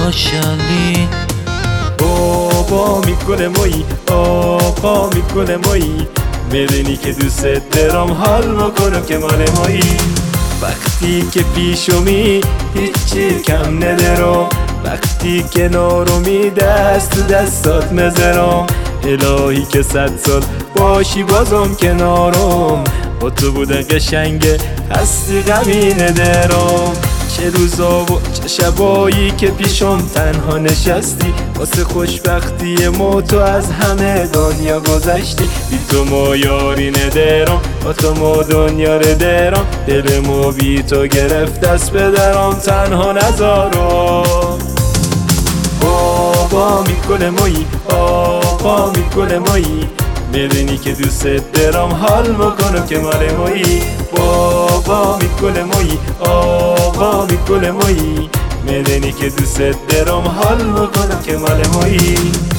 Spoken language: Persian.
ماشالی بابا میکنه مایی، آقا میکنه مایی، میدونی که دوست دارم حال میکنم که مال مایی. وقتی که پیشمی هیچی کم ندارم، وقتی که نارومی دست تو دستات مزرم، الهی که 100 سال باشی بازم کنارم، با تو بودن قشنگه هستی غمی ندارم. چه روزا و چه شبایی که پیشم تنها نشستی، واسه خوشبختی ما تو از همه دنیا گذشتی. بی تو ما یاری ندارم، با تو ما دنیا رو دارم، دل ما بی تو گرفت دست بدرم تنها نذارم. بابا میکنه مایی، آقا میکنه مایی، میدونی که دوست دارم حال میکنم که مال مایی. بابا میکنه مایی، آقا میکنه مایی، میدونی که دوست دارم حال میکنم که مال مایی.